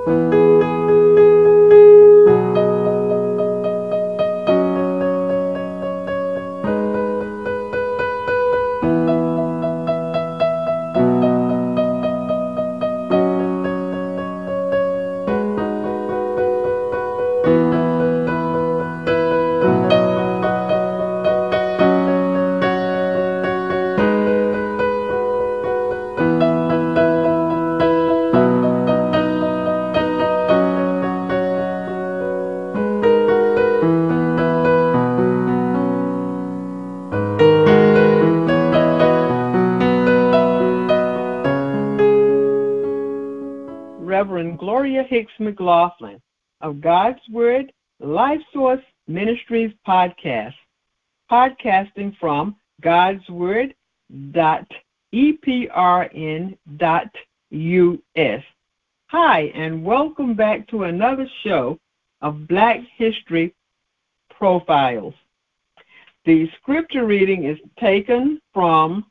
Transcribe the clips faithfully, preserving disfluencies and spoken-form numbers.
Reverend Gloria Hicks McLaughlin of God's Word Life Source Ministries podcast, podcasting from God's Word dot E P R N dot U S. Hi, and welcome back to another show of Black History Profiles. The scripture reading is taken from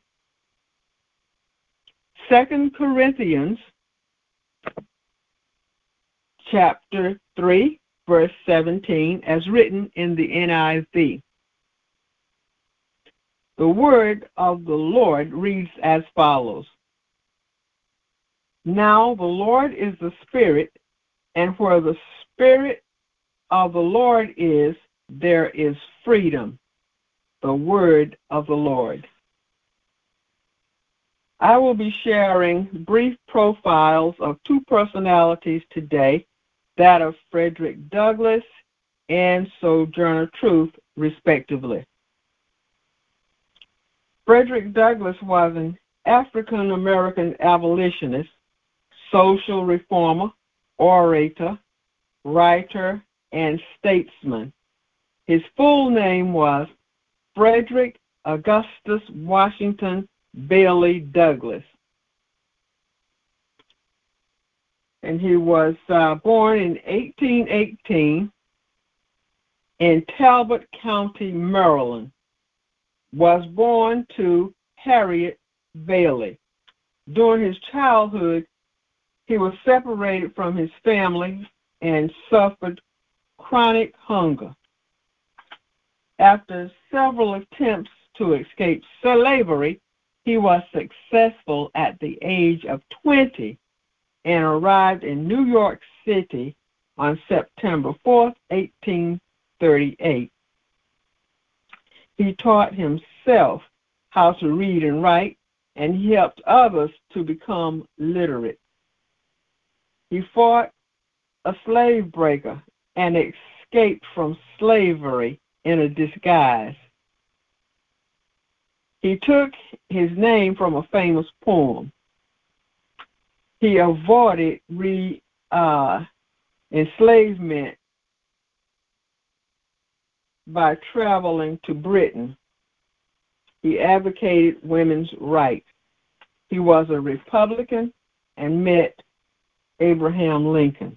Second Corinthians chapter three, verse seventeen, as written in the N I V. The word of the Lord reads as follows. Now the Lord is the Spirit, and where the Spirit of the Lord is, there is freedom. The word of the Lord. I will be sharing brief profiles of two personalities today, that of Frederick Douglass and Sojourner Truth, respectively. Frederick Douglass was an African-American abolitionist, social reformer, orator, writer, and statesman. His full name was Frederick Augustus Washington Bailey Douglass. And he was uh, born in eighteen eighteen in Talbot County, Maryland. Was born to Harriet Bailey. During his childhood, he was separated from his family and suffered chronic hunger. After several attempts to escape slavery, he was successful at the age of twenty and arrived in New York City on September fourth, eighteen thirty-eight. He taught himself how to read and write, and he helped others to become literate. He fought a slave breaker and escaped from slavery in a disguise. He took his name from a famous poem. He avoided re, uh, enslavement by traveling to Britain. He advocated women's rights. He was a Republican and met Abraham Lincoln.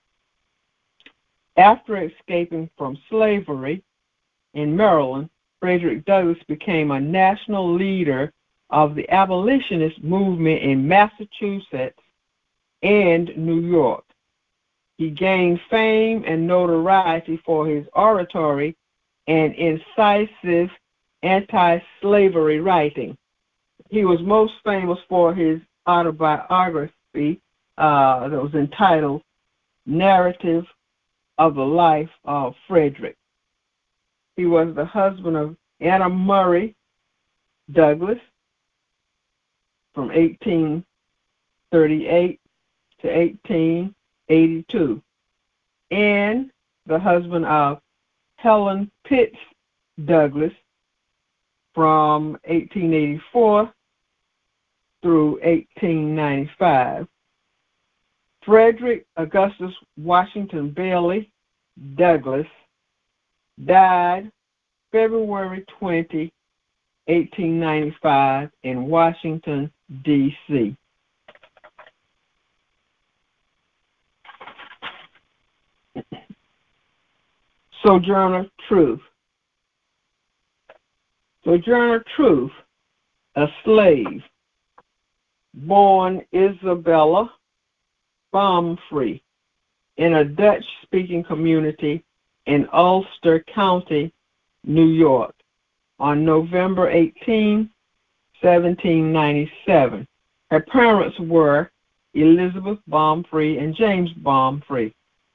After escaping from slavery in Maryland, Frederick Douglass became a national leader of the abolitionist movement in Massachusetts and New York. He gained fame and notoriety for his oratory and incisive anti-slavery writing. He was most famous for his autobiography uh, that was entitled Narrative of the Life of Frederick. He was the husband of Anna Murray Douglass from eighteen thirty-eight to eighteen eighty-two, and the husband of Helen Pitts Douglass from eighteen eighty-four through eighteen ninety-five. Frederick Augustus Washington Bailey Douglass died February twentieth, eighteen ninety-five in Washington, D C Sojourner Truth. Sojourner Truth, a slave, born Isabella Baumfree in a Dutch-speaking community in Ulster County, New York, on November eighteenth, seventeen ninety-seven. Her parents were Elizabeth Baumfree and James Baumfree.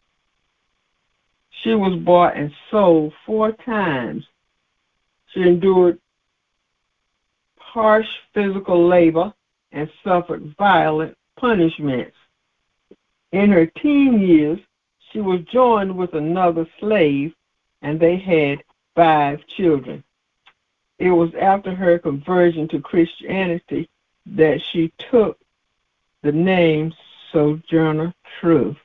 She was bought and sold four times. She endured harsh physical labor and suffered violent punishments. In her teen years, she was joined with another slave, and they had five children. It was after her conversion to Christianity that she took the name Sojourner Truth.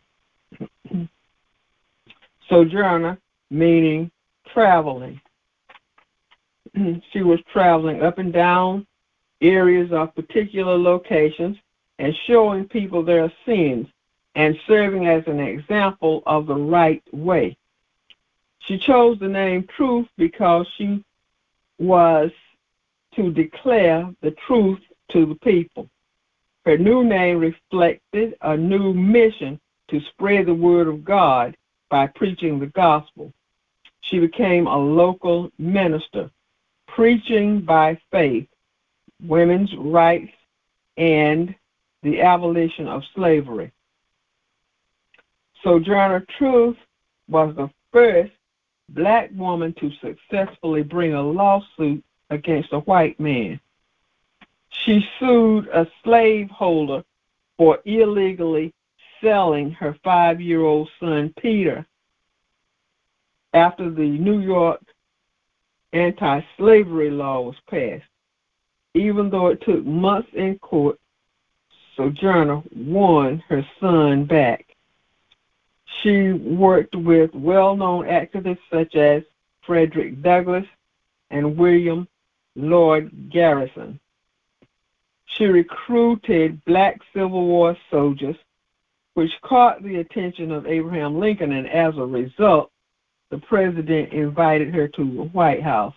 Sojourner meaning traveling. She was traveling up and down areas of particular locations and showing people their sins and serving as an example of the right way. She chose the name Truth because she was to declare the truth to the people. Her new name reflected a new mission to spread the word of God by preaching the gospel. She became a local minister, preaching by faith, women's rights, and the abolition of slavery. Sojourner Truth was the first black woman to successfully bring a lawsuit against a white man. She sued a slaveholder for illegally selling her five-year-old son, Peter, after the New York anti-slavery law was passed. Even though it took months in court, Sojourner won her son back. She worked with well-known activists such as Frederick Douglass and William Lloyd Garrison. She recruited black Civil War soldiers, which caught the attention of Abraham Lincoln, and as a result, the president invited her to the White House.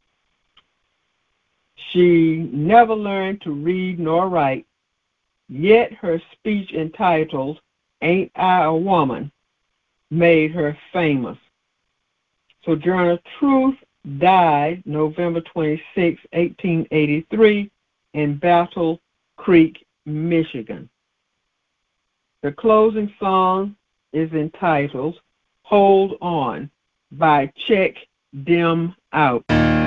She never learned to read nor write, yet her speech entitled, "Ain't I a Woman?" made her famous. Sojourner Truth died November twenty-sixth, eighteen eighty-three, in Battle Creek, Michigan. The closing song is entitled "Hold On" by Check Them Out.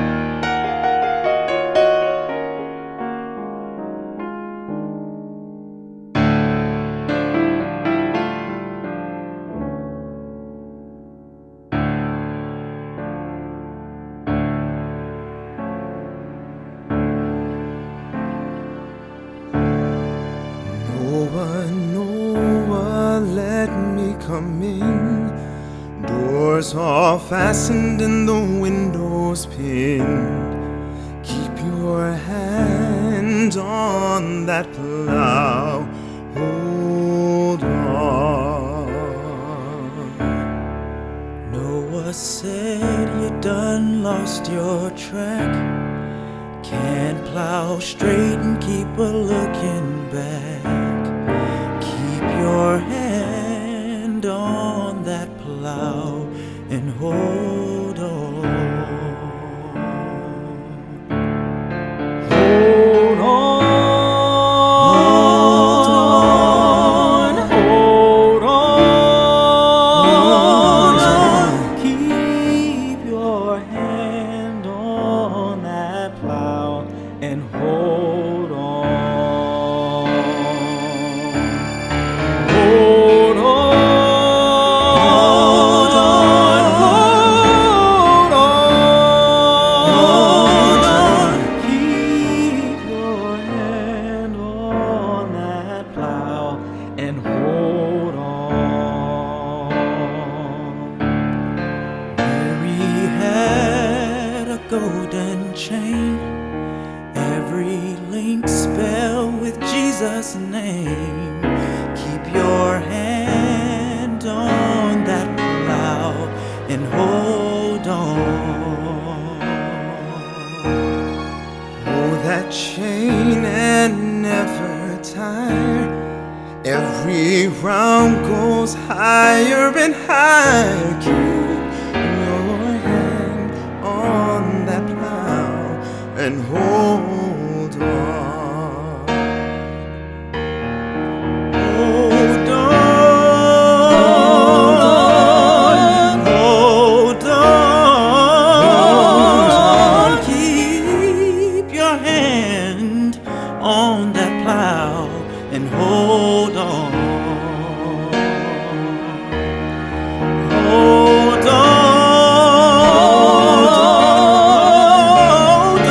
Come in. Doors are fastened and the windows pinned. Keep your hand on that plow. Hold on. Noah said you done lost your track. Can't plow straight and keep a looking back. Keep your hand on that plow and hold on. Hold on. Hold on. Hold on. Keep your hand on that plow and hold on. Hold on. Golden chain, every link spelled with Jesus' name. Keep your hand on that plow and hold on. Oh, that chain and never tire. Every round goes higher and higher. Keep your hand on that plow and hold on. Hold on. Hold on. Keep your hand on that plow and hold on. Hold on. Hold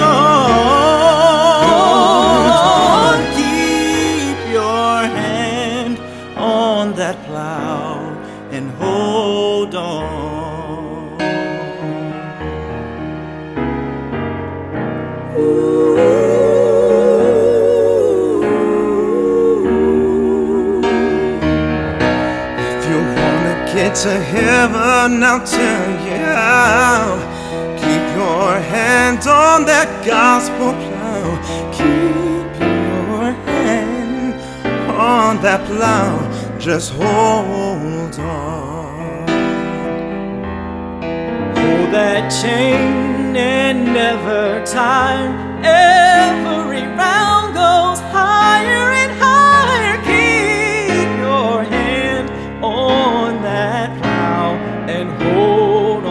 on. Keep your hand on that plow and hold on. Ooh. Get to heaven, I'll tell you how. Keep your hand on that gospel plow. Keep your hand on that plow. Just hold on. Hold that chain and never tire. Every round goes higher and higher. Keep your hand on that plow and hold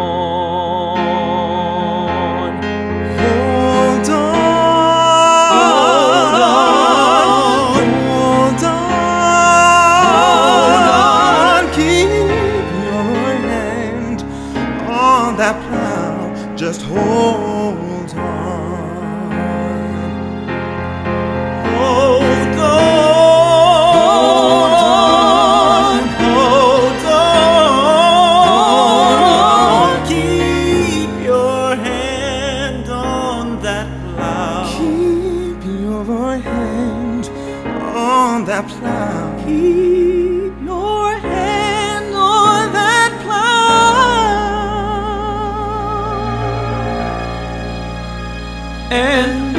on. Hold on. Hold on. Hold on. Keep your hand on that plow. Just hold on. Hold on. That plow. Keep your hand on that plow and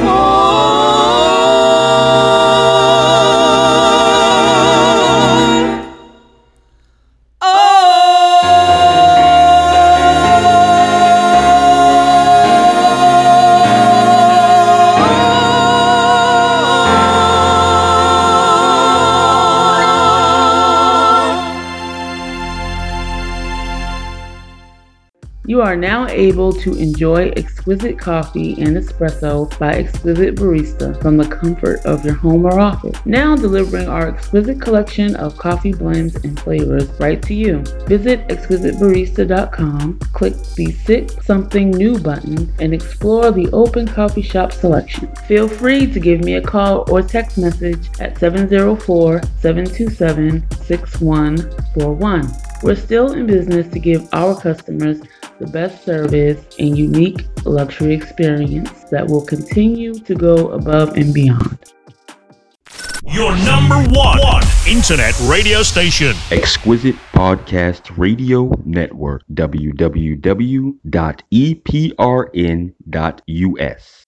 You are now able to enjoy exquisite coffee and espresso by Exquisite Barista from the comfort of your home or office. Now delivering our exquisite collection of coffee blends and flavors right to you. Visit exquisite barista dot com, click the Sip Something New button, and explore the open coffee shop selection. Feel free to give me a call or text message at seven zero four, seven two seven, six one four one. We're still in business to give our customers the best service and unique luxury experience that will continue to go above and beyond. Your number one, one internet radio station. Exquisite Podcast Radio Network. w w w dot e p r n dot u s.